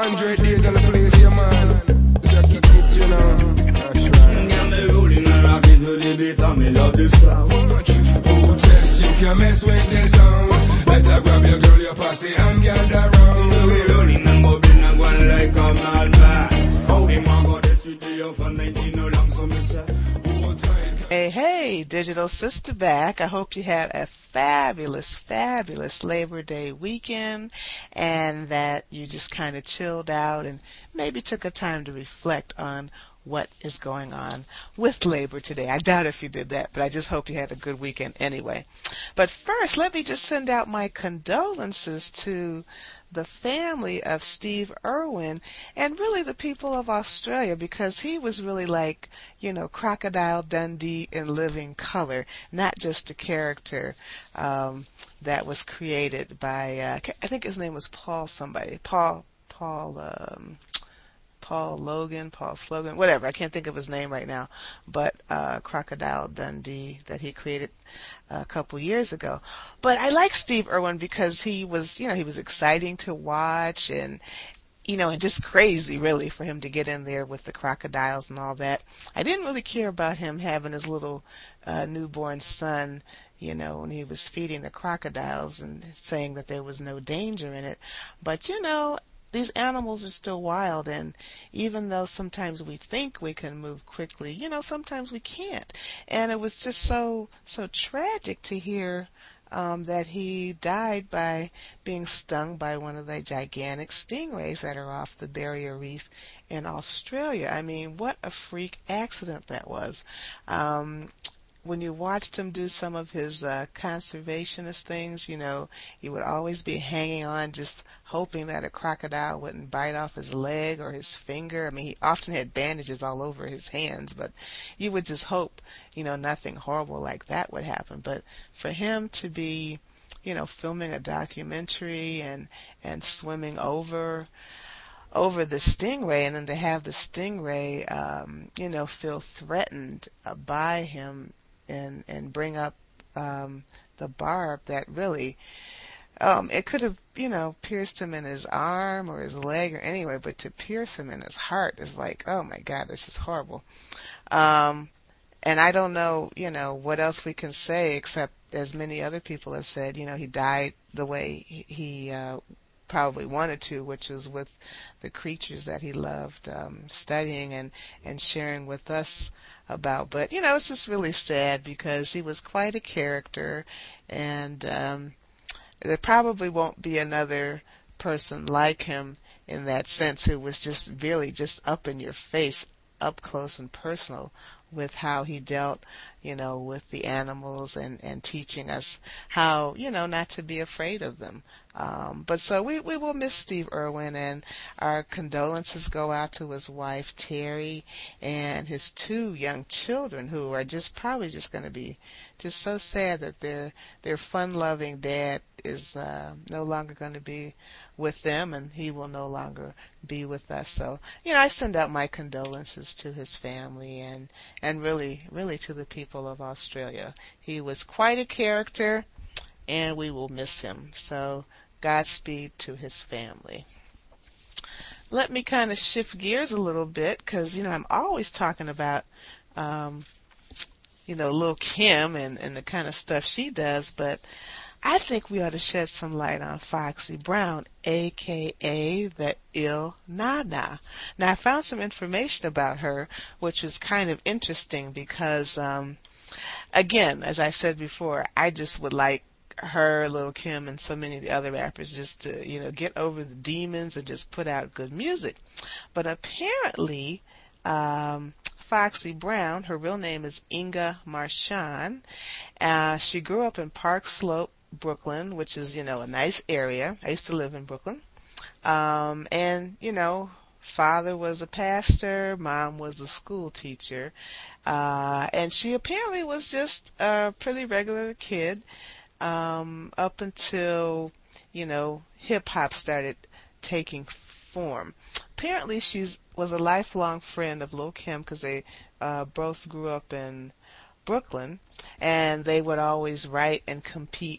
100 days in the place, yeah, man. Just kick it, you know. That's right. Yeah, me rolling and rocking to the beat and me love this song. Oh, just you can mess with this song. Better grab your girl, your posse and gather round. We rolling and bubbling and going like a madman. How the man got this with the for 19 no long, so me say. Hey, Digital Sister back. I hope you had a fabulous Labor Day weekend and that you just kind of chilled out and maybe took a time to reflect on what is going on with labor today. I doubt if you did that, but I just hope you had a good weekend anyway. But first, let me just send out my condolences to the family of Steve Irwin and really the people of Australia, because he was really like, Crocodile Dundee in living color, not just a character that was created by, I think his name was Paul Slogan, whatever. I can't think of his name right now, but Crocodile Dundee that he created a couple years ago. But I like Steve Irwin because he was exciting to watch and just crazy really for him to get in there with the crocodiles and all that. I didn't really care about him having his little newborn son, when he was feeding the crocodiles and saying that there was no danger in it. But these animals are still wild, and even though sometimes we think we can move quickly, sometimes we can't. And it was just so tragic to hear that he died by being stung by one of the gigantic stingrays that are off the Barrier Reef in Australia. I mean, what a freak accident that was. When you watched him do some of his conservationist things, he would always be hanging on, just hoping that a crocodile wouldn't bite off his leg or his finger. I mean, he often had bandages all over his hands, but you would just hope, nothing horrible like that would happen. But for him to be, filming a documentary and swimming over the stingray, and then to have the stingray, feel threatened by him and bring up the barb that really it could have pierced him in his arm or his leg or anywhere, but to pierce him in his heart is like, oh my God, this is horrible. And I don't know what else we can say except, as many other people have said, he died the way he probably wanted to, which was with the creatures that he loved studying and sharing with us about. But it's just really sad because he was quite a character, and there probably won't be another person like him in that sense who was just really just up in your face, up close and personal with how he dealt with the animals and teaching us how not to be afraid of them. But so we will miss Steve Irwin, and our condolences go out to his wife Terry and his 2 young children, who are probably going to be just so sad that their fun-loving dad is no longer going to be with them, and he will no longer be with us. So I send out my condolences to his family and really to the people of Australia. He was quite a character, and we will miss him. So Godspeed to his family. Let me kind of shift gears a little bit, because I'm always talking about Lil' Kim and the kind of stuff she does, but I think we ought to shed some light on Foxy Brown, a.k.a. the Ill Nana. Now, I found some information about her, which was kind of interesting because, again, as I said before, I just would like her, Lil' Kim, and so many of the other rappers just to, get over the demons and just put out good music. But apparently, Foxy Brown, her real name is Inga Marchand. She grew up in Park Slope, Brooklyn, which is, a nice area. I used to live in Brooklyn. And, father was a pastor, mom was a school teacher. And she apparently was just a pretty regular kid, up until, hip hop started taking form. Apparently she was a lifelong friend of Lil' Kim because they both grew up in Brooklyn, and they would always write and compete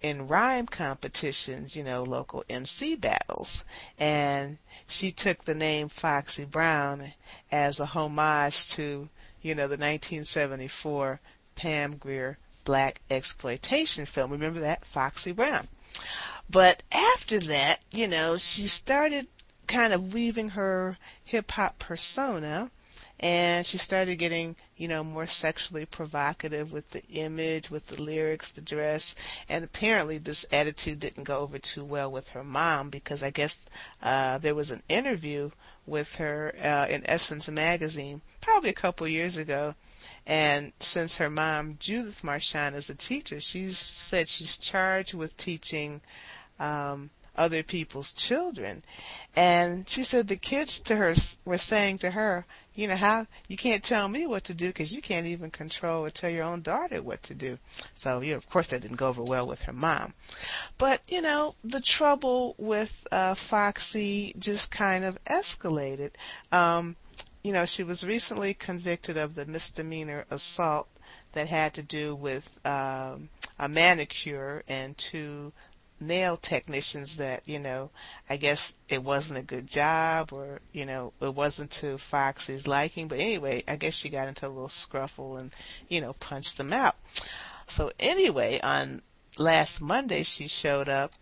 in rhyme competitions, local MC battles. And she took the name Foxy Brown as a homage to, the 1974 Pam Grier black exploitation film. Remember that? Foxy Brown. But after that, she started kind of weaving her hip-hop persona, and she started getting, more sexually provocative with the image, with the lyrics, the dress, and apparently this attitude didn't go over too well with her mom, because I guess there was an interview with her in Essence magazine probably a couple years ago, and since her mom, Judith Marchand, is a teacher, she said she's charged with teaching other people's children. And she said the kids to her were saying to her, how you can't tell me what to do because you can't even control or tell your own daughter what to do. So, of course that didn't go over well with her mom. But, the trouble with Foxy just kind of escalated. She was recently convicted of the misdemeanor assault that had to do with a manicure and two nail technicians that, I guess it wasn't a good job, or, it wasn't to Foxy's liking. But anyway, I guess she got into a little scruffle and, punched them out. So anyway, on last Monday, she showed up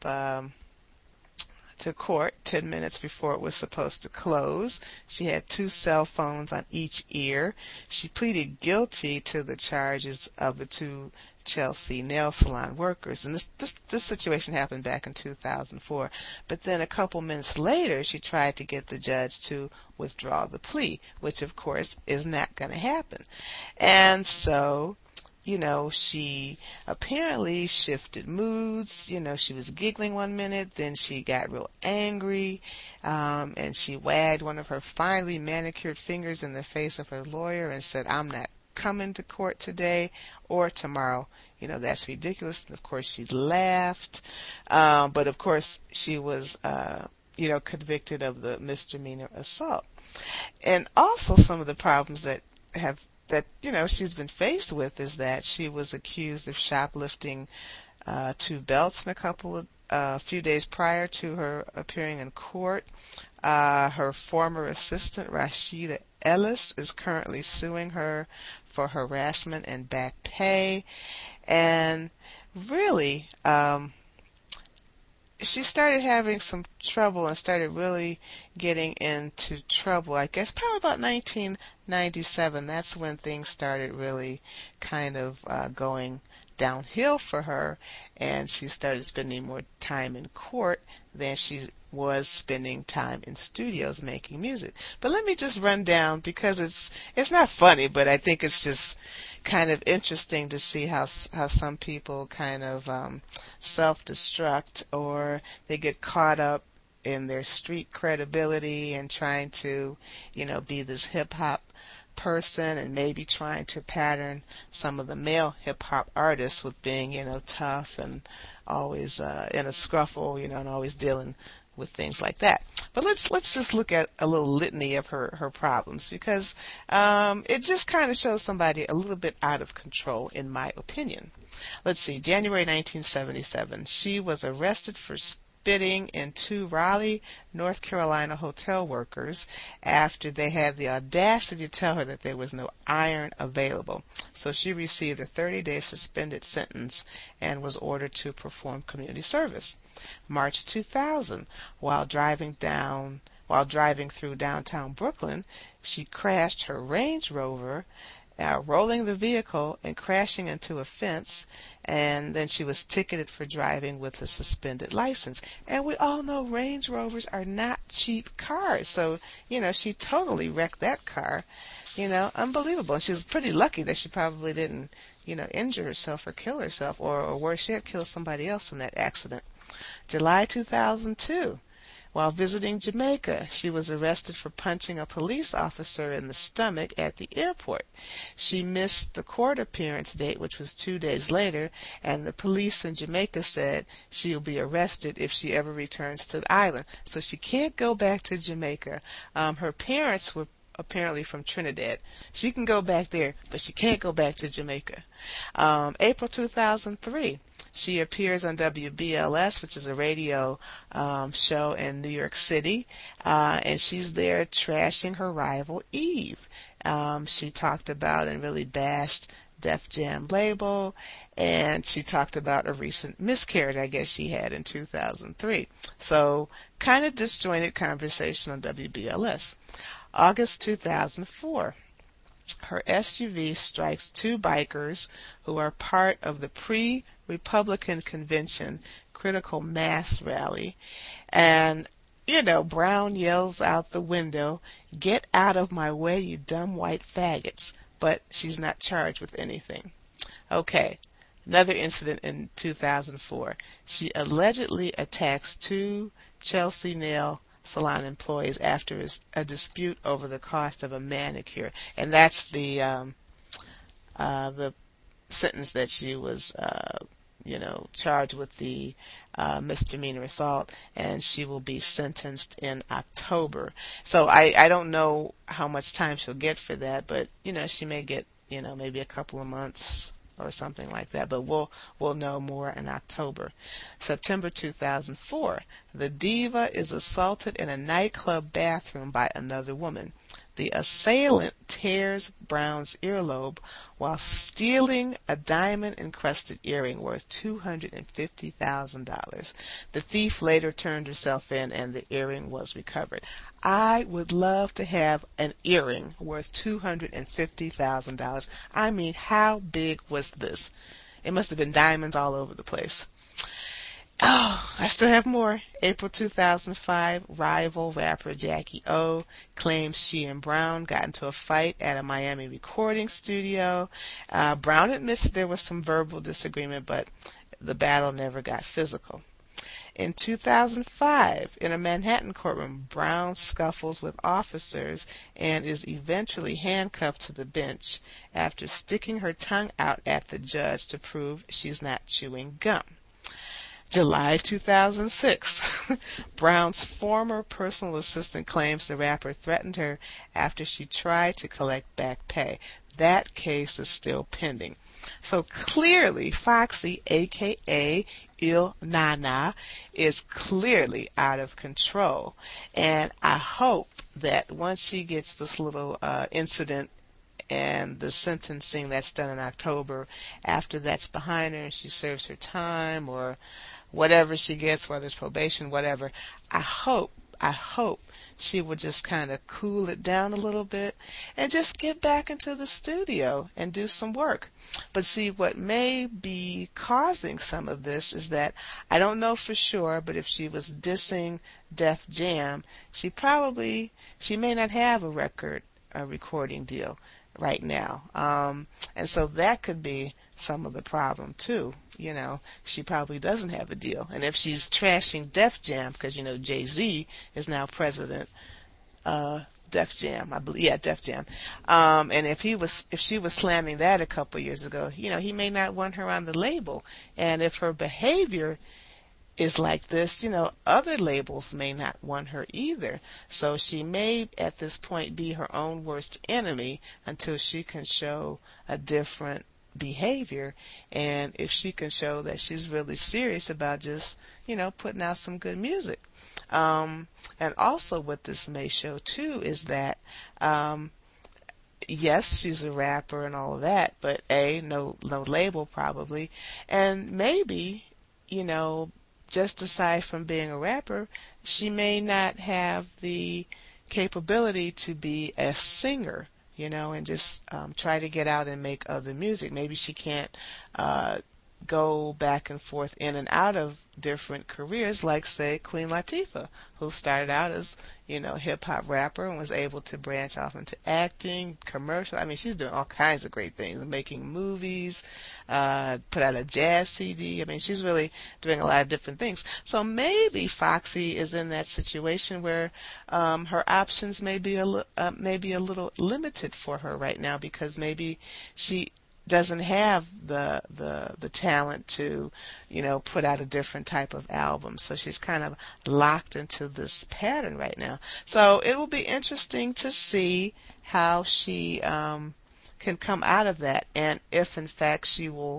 to court 10 minutes before it was supposed to close. She had 2 cell phones on each ear. She pleaded guilty to the charges of the 2 Chelsea nail salon workers. And this situation happened back in 2004. But then a couple minutes later, she tried to get the judge to withdraw the plea, which of course is not going to happen. And so, she apparently shifted moods. She was giggling one minute, then she got real angry, and she wagged one of her finely manicured fingers in the face of her lawyer and said, "I'm not coming to court today or tomorrow. That's ridiculous." And of course she laughed. But of course she was, convicted of the misdemeanor assault. And also some of the problems that she's been faced with is that she was accused of shoplifting 2 belts in a few days prior to her appearing in court. Her former assistant, Rashida Ellis, is currently suing her for harassment and back pay. And really, she started having some trouble and started really getting into trouble, I guess, probably about 1997. That's when things started really kind of going downhill for her, and she started spending more time in court than she was spending time in studios making music. But let me just run down, because it's not funny, but I think it's just kind of interesting to see how some people kind of self-destruct, or they get caught up in their street credibility and trying to, be this hip-hop person, and maybe trying to pattern some of the male hip-hop artists with being, tough and always in a scruffle, and always dealing with things like that. But let's just look at a little litany of her problems, because it just kind of shows somebody a little bit out of control, in my opinion. Let's see, January 1977, she was arrested for spitting in 2 Raleigh, North Carolina hotel workers after they had the audacity to tell her that there was no iron available. So she received a 30-day suspended sentence and was ordered to perform community service. March 2000, while driving through downtown Brooklyn, she crashed her Range Rover, rolling the vehicle and crashing into a fence, and then she was ticketed for driving with a suspended license. And we all know Range Rovers are not cheap cars, so, she totally wrecked that car. Unbelievable. And she was pretty lucky that she probably didn't, injure herself or kill herself, or worse yet, kill somebody else in that accident. July 2002. While visiting Jamaica, she was arrested for punching a police officer in the stomach at the airport. She missed the court appearance date, which was 2 days later, and the police in Jamaica said she will be arrested if she ever returns to the island. So she can't go back to Jamaica. Her parents were apparently from Trinidad. She can go back there, but she can't go back to Jamaica. April 2003. She appears on WBLS, which is a radio show in New York City, and she's there trashing her rival Eve. She talked about and really bashed Def Jam label, and she talked about a recent miscarriage I guess she had in 2003. So kind of disjointed conversation on WBLS. August 2004. Her SUV strikes two bikers who are part of the pre-Republican convention critical mass rally. And, Brown yells out the window, "Get out of my way, you dumb white faggots." But she's not charged with anything. Okay, another incident in 2004. She allegedly attacks two Chelsea nail salon employees after a dispute over the cost of a manicure, and that's the sentence that she was charged with the misdemeanor assault, and she will be sentenced in October. So I don't know how much time she'll get for that, but she may get maybe a couple of months or something like that, but we'll know more in October. September 2004, the diva is assaulted in a nightclub bathroom by another woman. The assailant tears Brown's earlobe while stealing a diamond-encrusted earring worth $250,000. The thief later turned herself in, and the earring was recovered. I would love to have an earring worth $250,000. I mean, how big was this? It must have been diamonds all over the place. Oh, I still have more. April 2005, rival rapper Jackie O claims she and Brown got into a fight at a Miami recording studio. Brown admits there was some verbal disagreement, but the battle never got physical. In 2005, in a Manhattan courtroom, Brown scuffles with officers and is eventually handcuffed to the bench after sticking her tongue out at the judge to prove she's not chewing gum. July 2006, Brown's former personal assistant claims the rapper threatened her after she tried to collect back pay. That case is still pending. So clearly, Foxy, a.k.a. Il Nana, is clearly out of control. And I hope that once she gets this little incident and the sentencing that's done in October, after that's behind her and she serves her time or whatever she gets, whether it's probation, whatever, I hope she would just kind of cool it down a little bit and just get back into the studio and do some work. But see, what may be causing some of this is that I don't know for sure, but if she was dissing Def Jam, she may not have a recording deal right now. And so that could be some of the problem too. She probably doesn't have a deal. And if she's trashing Def Jam, because, Jay-Z is now president, Def Jam, I believe, yeah, Def Jam. And if she was slamming that a couple years ago, he may not want her on the label. And if her behavior is like this, other labels may not want her either. So she may at this point be her own worst enemy until she can show a different behavior, and if she can show that she's really serious about just putting out some good music. And also what this may show too is that yes, she's a rapper and all of that, but no label probably, and maybe just aside from being a rapper, she may not have the capability to be a singer, and just try to get out and make other music. Maybe she can't go back and forth in and out of different careers, like, say, Queen Latifah, who started out as, hip-hop rapper and was able to branch off into acting, commercial. I mean, she's doing all kinds of great things, making movies, put out a jazz CD. I mean, she's really doing a lot of different things. So maybe Foxy is in that situation where her options may be a little limited for her right now, because maybe she doesn't have the talent to put out a different type of album. So she's kind of locked into this pattern right now. So it will be interesting to see how she can come out of that, and if in fact she will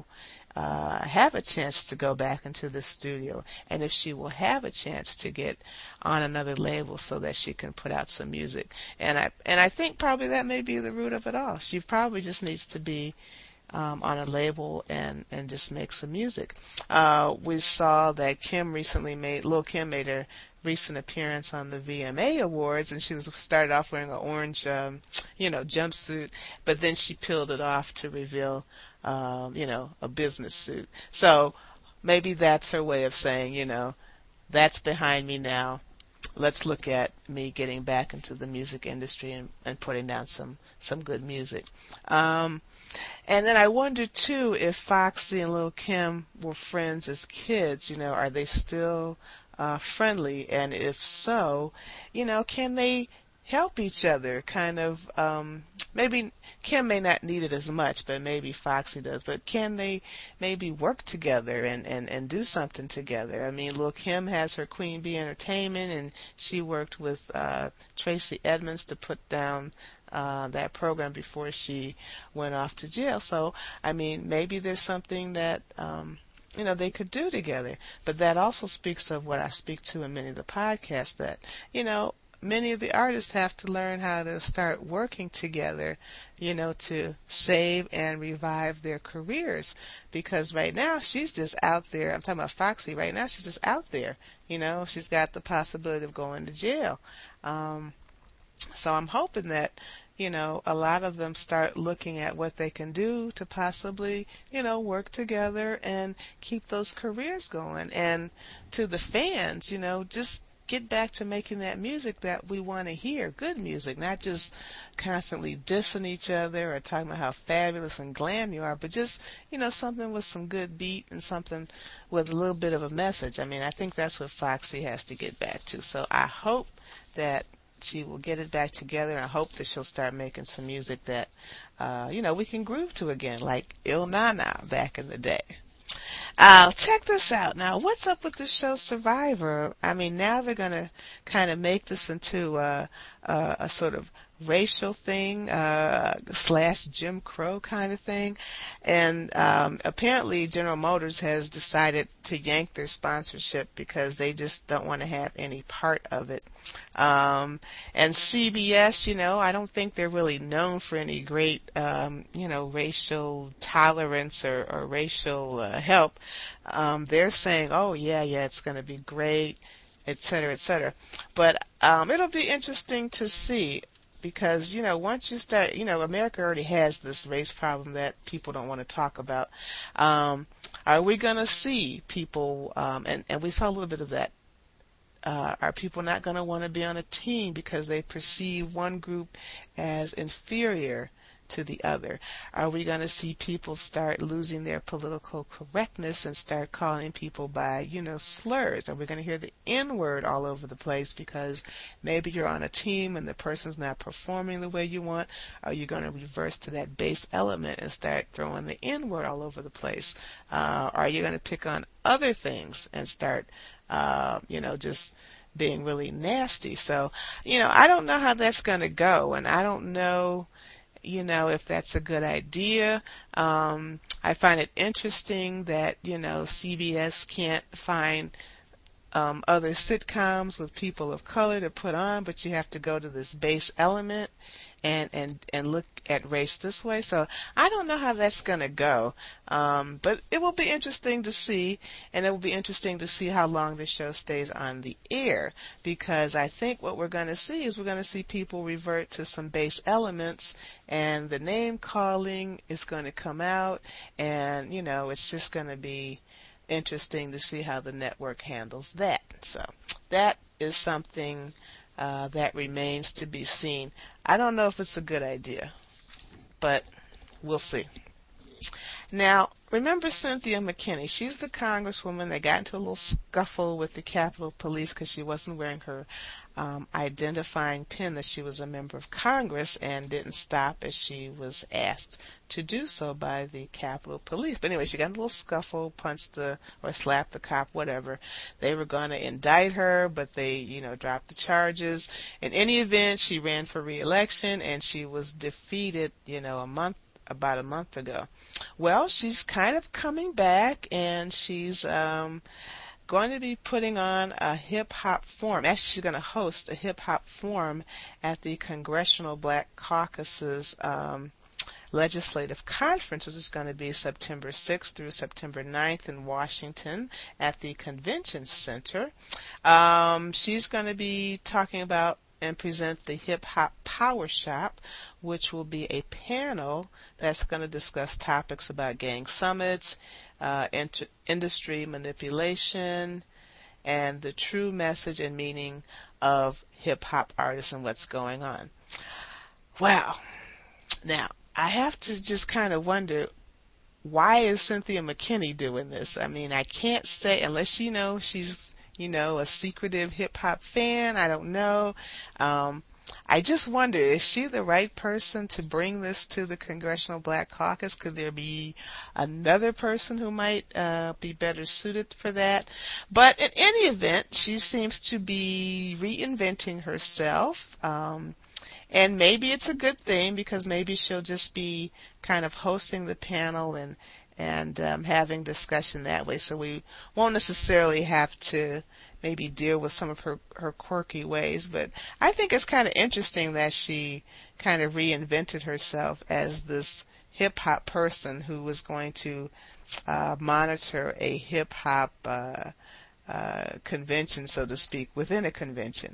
have a chance to go back into the studio, and if she will have a chance to get on another label so that she can put out some music. And I think probably that may be the root of it all. She probably just needs to be on a label and just make some music. We saw that Lil' Kim made her recent appearance on the VMA Awards, and she started off wearing an orange, jumpsuit, but then she peeled it off to reveal, a business suit. So maybe that's her way of saying, that's behind me now. Let's look at me getting back into the music industry and putting down some good music. And then I wonder too if Foxy and Lil' Kim were friends as kids. Are they still friendly? And if so, can they help each other? Kind of, maybe Kim may not need it as much, but maybe Foxy does. But can they maybe work together and do something together? I mean, Lil' Kim has her Queen Bee Entertainment, and she worked with Tracy Edmonds to put down that program before she went off to jail. So, I mean, maybe there's something that they could do together. But that also speaks of what I speak to in many of the podcasts, that, many of the artists have to learn how to start working together, to save and revive their careers. Because right now she's just out there. I'm talking about Foxy. Right now she's just out there. She's got the possibility of going to jail. So I'm hoping that, a lot of them start looking at what they can do to possibly, work together and keep those careers going. And to the fans, just get back to making that music that we want to hear, good music, not just constantly dissing each other or talking about how fabulous and glam you are, but just, something with some good beat and something with a little bit of a message. I mean, I think that's what Foxy has to get back to. So I hope that she will get it back together, and I hope that she'll start making some music that, we can groove to again, like Il Na Na back in the day. Check this out. Now, what's up with the show Survivor? I mean, now they're going to kind of make this into a sort of racial thing, / Jim Crow kind of thing. And apparently General Motors has decided to yank their sponsorship because they just don't want to have any part of it. And CBS, I don't think they're really known for any great, racial tolerance or racial help. They're saying, oh, yeah, it's going to be great, et cetera, et cetera. But it'll be interesting to see. Because, once you start, America already has this race problem that people don't want to talk about. Are we going to see people, and we saw a little bit of that, are people not going to want to be on a team because they perceive one group as inferior to the other? Are we going to see people start losing their political correctness and start calling people by, slurs? Are we going to hear the N-word all over the place because maybe you're on a team and the person's not performing the way you want? Are you going to reverse to that base element and start throwing the N-word all over the place? Are you going to pick on other things and start, just being really nasty? So, I don't know how that's going to go, and I don't know if that's a good idea. I find it interesting that, CBS can't find other sitcoms with people of color to put on, but you have to go to this base element and look at race this way. So I don't know how that's going to go. But it will be interesting to see, and it will be interesting to see how long the show stays on the air, because I think what we're going to see is we're going to see people revert to some base elements, and the name calling is going to come out, and, it's just going to be interesting to see how the network handles that. So that is something that remains to be seen. I don't know if it's a good idea, but we'll see. Now, remember Cynthia McKinney? She's the congresswoman that got into a little scuffle with the Capitol Police because she wasn't wearing her identifying pin that she was a member of Congress, and didn't stop as she was asked to do so by the Capitol Police. But anyway, she got in a little scuffle, punched or slapped the cop, whatever. They were going to indict her, but they, dropped the charges. In any event, she ran for re-election, and she was defeated, a month about a month ago. Well, she's kind of coming back, and she's going to be putting on a hip-hop forum. Actually, she's going to host a hip-hop forum at the Congressional Black Caucus's Legislative Conference, which is going to be September 6th through September 9th in Washington at the Convention Center. She's going to be talking about and present the Hip Hop Power Shop, which will be a panel that's going to discuss topics about gang summits, industry manipulation, and the true message and meaning of hip-hop artists and what's going on. Wow. Now, I have to just kind of wonder, why is Cynthia McKinney doing this? I mean, I can't say, unless she's a secretive hip-hop fan. I don't know. I just wonder, is she the right person to bring this to the Congressional Black Caucus? Could there be another person who might be better suited for that? But in any event, she seems to be reinventing herself. And maybe it's a good thing, because maybe she'll just be kind of hosting the panel and having discussion that way. So we won't necessarily have to maybe deal with some of her quirky ways. But I think it's kind of interesting that she kind of reinvented herself as this hip-hop person who was going to monitor a hip-hop convention, so to speak, within a convention.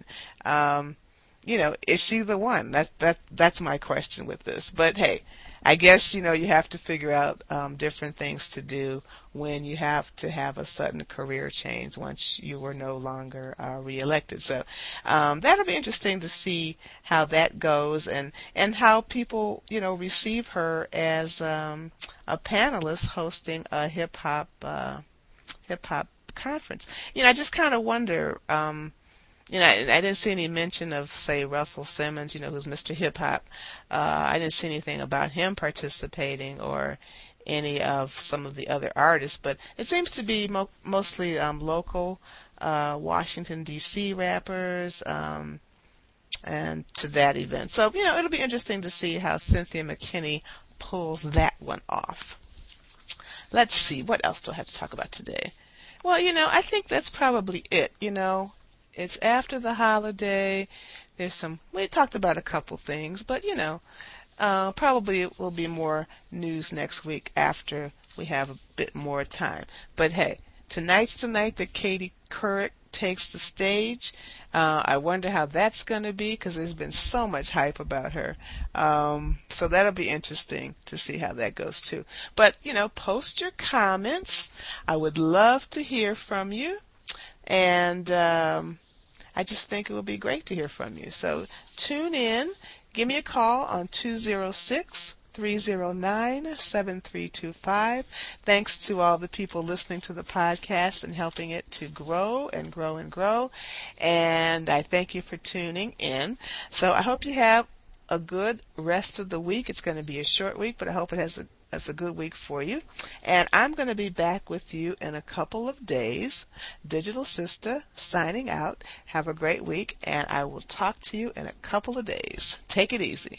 Is she the one? That's my question with this. But hey, I guess, you have to figure out different things to do when you have to have a sudden career change once you were no longer reelected. So that'll be interesting to see how that goes and how people, receive her as a panelist hosting a hip hop conference. I just kind of wonder. I didn't see any mention of, say, Russell Simmons, who's Mr. Hip Hop. I didn't see anything about him participating or any of some of the other artists, but it seems to be mostly local Washington, D.C. rappers and to that event. So, it'll be interesting to see how Cynthia McKinney pulls that one off. Let's see, what else do I have to talk about today? Well, I think that's probably it, It's after the holiday. We talked about a couple things, but, probably it will be more news next week after we have a bit more time. But hey, tonight's the night that Katie Couric takes the stage. I wonder how that's going to be, because there's been so much hype about her. So that'll be interesting to see how that goes too. But, post your comments. I would love to hear from you. And I just think it would be great to hear from you. So tune in. Give me a call on 206-309-7325. Thanks to all the people listening to the podcast and helping it to grow and grow and grow. And I thank you for tuning in. So I hope you have a good rest of the week. It's going to be a short week, but I hope it has a good week for you. And I'm going to be back with you in a couple of days. Digital Sister signing out. Have a great week, and I will talk to you in a couple of days. Take it easy.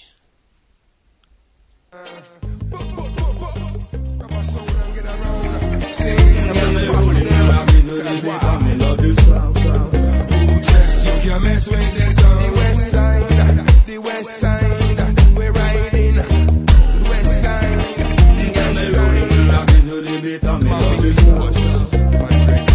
You can't mess with this song. The west side, we're riding. The west side, the west side.